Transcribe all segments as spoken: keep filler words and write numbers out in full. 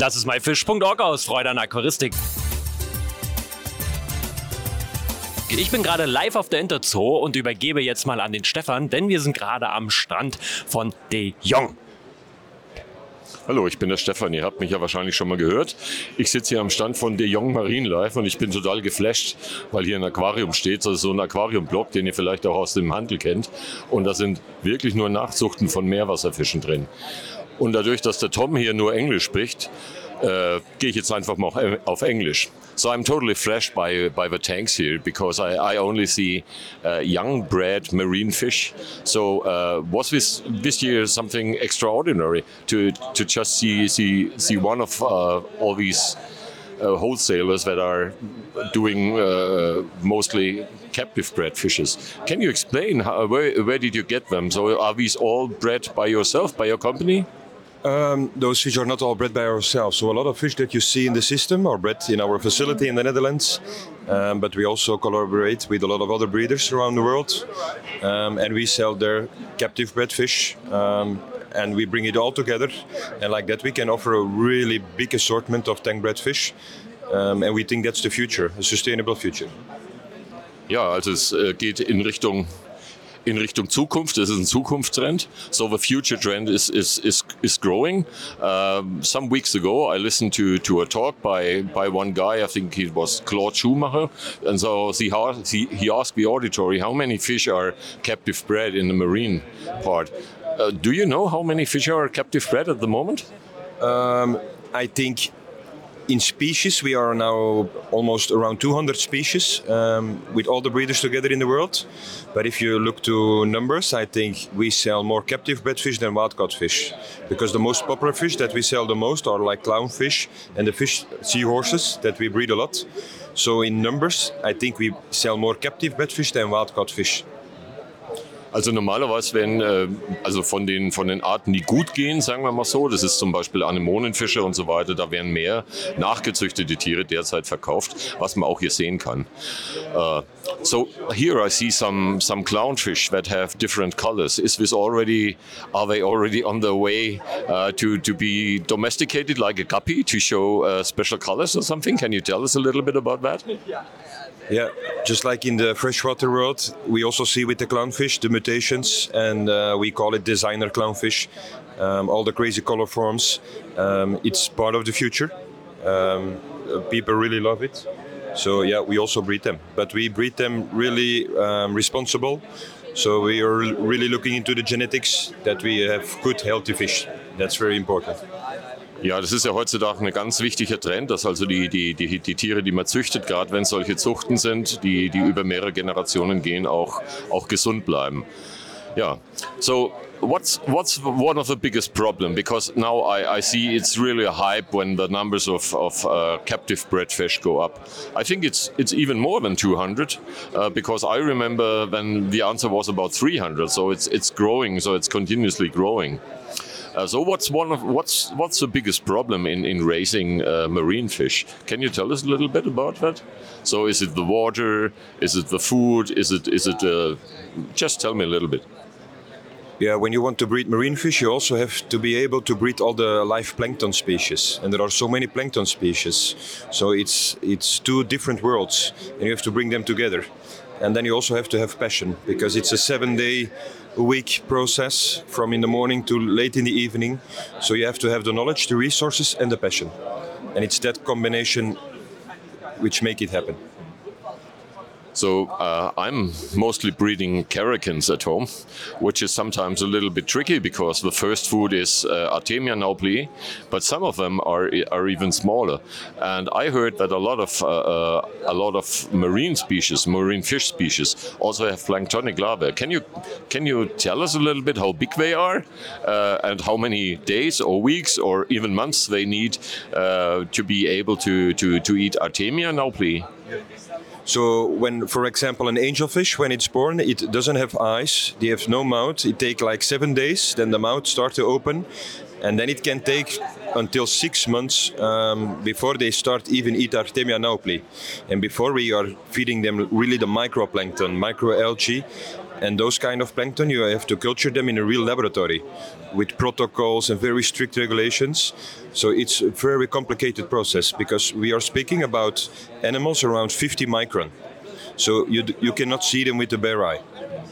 Das ist myfish punkt org aus Freude an Aquaristik. Ich bin gerade live auf der Interzoo und übergebe jetzt mal an den Stefan, denn wir sind gerade am Strand von De Jong. Hallo, ich bin der Stefan, ihr habt mich ja wahrscheinlich schon mal gehört. Ich sitze hier am Stand von De Jong Marine Life und ich bin total geflasht, weil hier ein Aquarium steht, das ist so ein Aquariumblock, den ihr vielleicht auch aus dem Handel kennt. Und da sind wirklich nur Nachzuchten von Meerwasserfischen drin. Und dadurch, dass der Tom hier nur Englisch spricht, äh, gehe ich jetzt einfach mal auf Englisch. So I'm totally flashed by by the tanks here because I, I only see uh, young bred marine fish. So uh, was this this year something extraordinary to to just see see see one of uh, all these uh, wholesalers that are doing uh, mostly captive bred fishes? Can you explain how, where where did you get them? So are these all bred by yourself, by your company? Um, those fish are not all bred by ourselves. So a lot of fish that you see in the system are bred in our facility in the Netherlands. Um, but we also collaborate with a lot of other breeders around the world. Um, and we sell their captive bred fish. Um, and we bring it all together. And like that we can offer a really big assortment of tank bred fish. Um, and we think that's the future, a sustainable future. Ja, also es äh, geht in Richtung in Richtung Zukunft. Das ist ein Zukunftstrend. So the future trend is is is is growing. Um, some weeks ago, I listened to to a talk by by one guy. I think he was Claude Schumacher, and so he he, he asked the auditory how many fish are captive bred in the marine part. Uh, do you know how many fish are captive bred at the moment? Um, I think. In species, we are now almost around two hundred species um, with all the breeders together in the world. But if you look to numbers, I think we sell more captive bred fish than wild caught fish. Because the most popular fish that we sell the most are like clownfish and the fish seahorses that we breed a lot. So in numbers, I think we sell more captive bred fish than wild caught fish. Also normalerweise werden, äh, also von den, von den Arten, die gut gehen, sagen wir mal so, das ist zum Beispiel Anemonenfische und so weiter, da werden mehr nachgezüchtete Tiere derzeit verkauft, was man auch hier sehen kann. Uh, so here I see some, some clownfish that have different colors. Is this already, are they already on their way uh, to, to be domesticated like a guppy to show uh, special colors or something? Can you tell us a little bit about that? Yeah, just like in the freshwater world, we also see with the clownfish the mutations, and uh, we call it designer clownfish. Um, all the crazy color forms. Um, it's part of the future. Um, people really love it. So yeah, we also breed them, but we breed them really um, responsible. So we are really looking into the genetics that we have good, healthy fish. That's very important. Ja, das ist ja heutzutage ein ganz wichtiger Trend, dass also die, die, die, die Tiere, die man züchtet, gerade wenn es solche Zuchten sind, die, die über mehrere Generationen gehen, auch, auch gesund bleiben. Ja, so what's what's one of the biggest problem? Because now I, I see it's really a hype when the numbers of, of uh, captive bred fish go up. I think it's it's even more than two hundred uh, because I remember when the answer was about three hundred. So it's it's growing, so it's continuously growing. Uh, so what's one of what's what's the biggest problem in in raising uh, marine fish? Can you tell us a little bit about that? So is it the water? Is it the food? Is it is it? Uh, just tell me a little bit. Yeah, when you want to breed marine fish, you also have to be able to breed all the live plankton species, and there are so many plankton species. So it's it's two different worlds, and you have to bring them together. And then you also have to have passion, because it's a seven-day a week process from in the morning to late in the evening. So you have to have the knowledge, the resources, and the passion. And it's that combination which make it happen. So uh, I'm mostly breeding Caracans at home, which is sometimes a little bit tricky because the first food is uh, Artemia nauplii, but some of them are are even smaller. And I heard that a lot of uh, uh, a lot of marine species, marine fish species, also have planktonic larvae. Can you can you tell us a little bit how big they are uh, and how many days or weeks or even months they need uh, to be able to to to eat Artemia nauplii? So when, for example, an angelfish, when it's born, it doesn't have eyes, they have no mouth. It takes like seven days, then the mouth starts to open. And then it can take until six months um, before they start even eat Artemia nauplii. And before we are feeding them really the microplankton, microalgae. And those kind of plankton, you have to culture them in a real laboratory with protocols and very strict regulations. So it's a very complicated process because we are speaking about animals around fifty micron. So you, you cannot see them with the bare eye.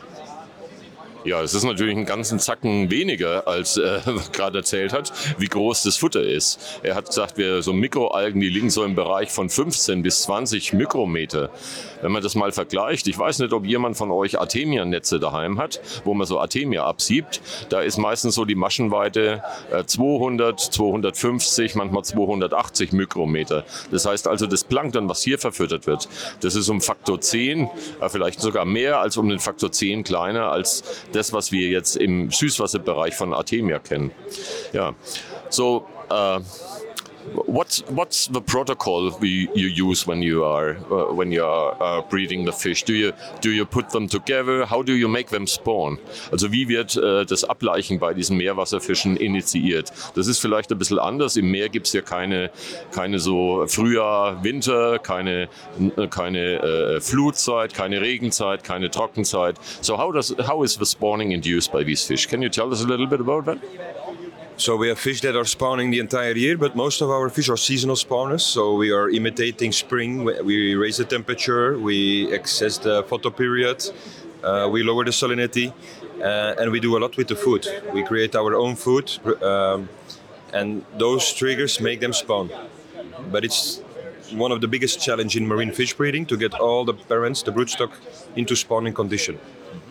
Ja, das ist natürlich einen ganzen Zacken weniger, als er gerade erzählt hat, wie groß das Futter ist. Er hat gesagt, wir so Mikroalgen, die liegen so im Bereich von fünfzehn bis zwanzig Mikrometer. Wenn man das mal vergleicht, ich weiß nicht, ob jemand von euch Artemia-Netze daheim hat, wo man so Artemia absiebt. Da ist meistens so die Maschenweite zweihundert, zweihundertfünfzig, manchmal zweihundertachtzig Mikrometer. Das heißt also, das Plankton, was hier verfüttert wird, das ist um Faktor zehn, vielleicht sogar mehr als um den Faktor zehn kleiner als das, was wir jetzt im Süßwasserbereich von Artemia kennen. Ja, so uh, what's what's the protocol we, you use when you are uh, when you are uh, breeding the fish? Do you do you put them together? How do you make them spawn? Also wie wird uh, das Ableichen bei diesen Meerwasserfischen initiiert? Das ist vielleicht ein bisschen anders. Im Meer gibt es ja keine keine so Frühjahr, Winter, keine keine uh, Flutzeit, keine Regenzeit, keine Trockenzeit. So how does how is the spawning induced by these fish? Can you tell us a little bit about that? So we have fish that are spawning the entire year, but most of our fish are seasonal spawners. So we are imitating spring. We raise the temperature, we access the photoperiod, uh, we lower the salinity, uh, and we do a lot with the food. We create our own food, um, and those triggers make them spawn. But it's one of the biggest challenges in marine fish breeding to get all the parents, the broodstock, into spawning condition.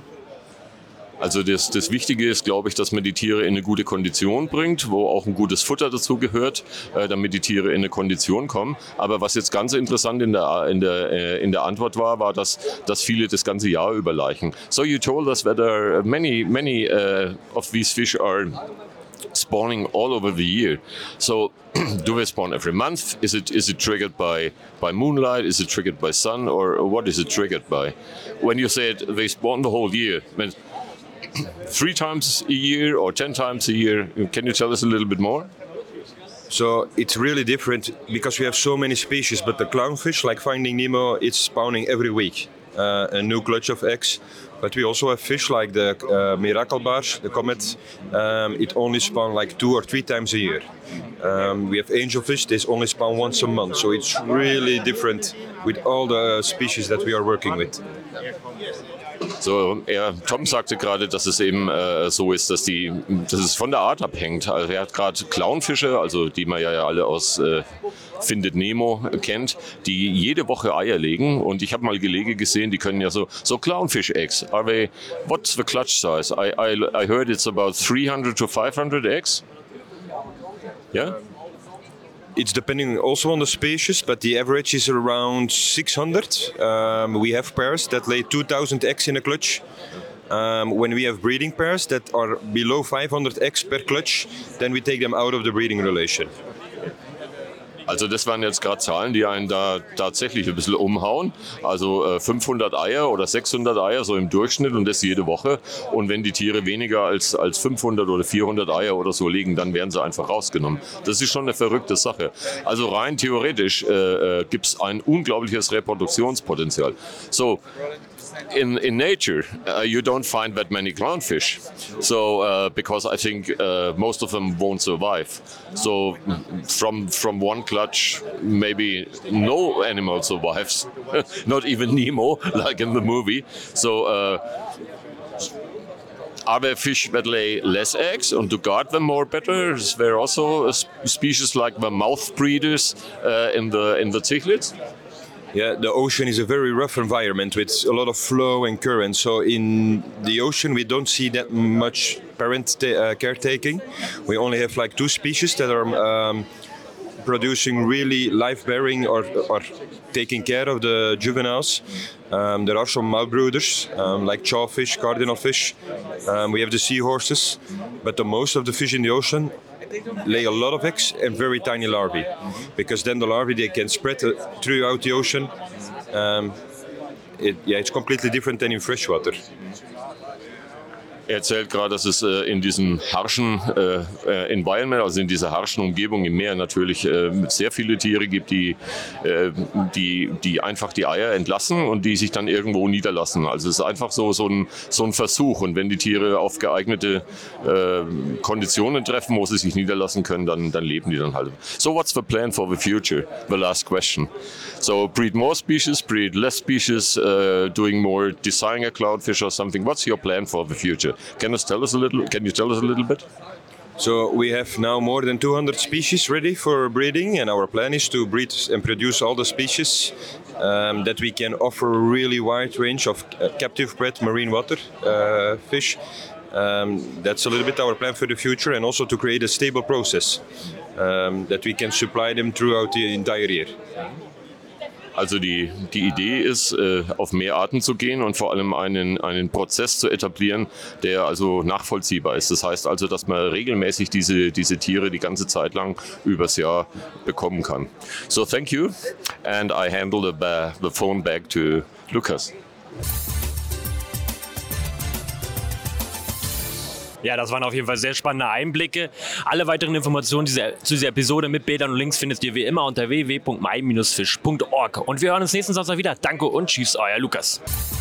Also das, das Wichtige ist, glaube ich, dass man die Tiere in eine gute Kondition bringt, wo auch ein gutes Futter dazu gehört, äh, damit die Tiere in eine Kondition kommen. Aber was jetzt ganz interessant in der, in der, äh, in der Antwort war, war, dass, dass viele das ganze Jahr über laichen. So you told us that there are many, many uh, of these fish are spawning all over the year. So do they spawn every month? Is it is it triggered by, by moonlight? Is it triggered by sun? Or what is it triggered by? When you said they spawn the whole year, meant three times a year or ten times a year. Can you tell us a little bit more? So it's really different because we have so many species, but the clownfish, like Finding Nemo, it's spawning every week, uh, a new clutch of eggs. But we also have fish like the uh, Mirakelbarsch, the comet. Um, it only spawn like two or three times a year. Um, we have angelfish, they only spawn once a month. So it's really different with all the species that we are working with. So, er, Tom sagte gerade, dass es eben äh, so ist, dass, die, dass es von der Art abhängt. Also er hat gerade Clownfische, also die man ja alle aus äh, Findet Nemo kennt, die jede Woche Eier legen. Und ich habe mal Gelege gesehen, die können ja so, so Clownfish eggs. Are they, what's the clutch size? I, I, I heard it's about three hundred to five hundred eggs. Yeah? It's depending also on the species, but the average is around six hundred. Um, we have pairs that lay two thousand eggs in a clutch. Um, when we have breeding pairs that are below five hundred eggs per clutch, then we take them out of the breeding relation. Also das waren jetzt gerade Zahlen, die einen da tatsächlich ein bisschen umhauen. Also äh, fünfhundert Eier oder sechshundert Eier so im Durchschnitt und das jede Woche. Und wenn die Tiere weniger als, als fünfhundert oder vierhundert Eier oder so legen, dann werden sie einfach rausgenommen. Das ist schon eine verrückte Sache. Also rein theoretisch äh, äh, gibt es ein unglaubliches Reproduktionspotenzial. So, In, in nature, uh, you don't find that many clownfish, so uh, because I think uh, most of them won't survive. So from from one clutch, maybe no animal survives, not even Nemo, like in the movie. So. Uh, Are there fish that lay less eggs and to guard them more better? Is there also a species like the mouth breeders uh, in the in the cichlids? Yeah, the ocean is a very rough environment with a lot of flow and current. So in the ocean, we don't see that much parent ta- uh, caretaking. We only have like two species that are um, producing really life-bearing or, or taking care of the juveniles. Um, there are some mouth brooders um, like jawfish, cardinal fish. Um, we have the seahorses, but the most of the fish in the ocean lay a lot of eggs and very tiny larvae, because then the larvae they can spread uh, throughout the ocean. Um, it, yeah, it's completely different than in freshwater. Er erzählt gerade, dass es äh, in diesem harschen äh, Environment, also in dieser harschen Umgebung im Meer natürlich äh, sehr viele Tiere gibt, die, äh, die, die einfach die Eier entlassen und die sich dann irgendwo niederlassen. Also es ist einfach so, so, ein, so ein Versuch. Und wenn die Tiere auf geeignete äh, Konditionen treffen, wo sie sich niederlassen können, dann, dann leben die dann halt. So what's the plan for the future? The last question. So breed more species, breed less species, uh, doing more designer clownfish or something. What's your plan for the future? Can you tell us a little? Can you tell us a little bit? So we have now more than two hundred species ready for breeding, and our plan is to breed and produce all the species um, that we can offer a really wide range of uh, captive bred marine water uh, fish. Um, that's a little bit our plan for the future, and also to create a stable process um, that we can supply them throughout the entire year. Also die, die Idee ist, äh, auf mehr Arten zu gehen und vor allem einen, einen Prozess zu etablieren, der also nachvollziehbar ist. Das heißt also, dass man regelmäßig diese, diese Tiere die ganze Zeit lang übers Jahr bekommen kann. So thank you, and I handle the, ba- the phone back to Lukas. Ja, das waren auf jeden Fall sehr spannende Einblicke. Alle weiteren Informationen dieser, zu dieser Episode mit Bildern und Links findet ihr wie immer unter w w w punkt mai Bindestrich fisch punkt org. Und wir hören uns nächsten Samstag wieder. Danke und tschüss, euer Lukas.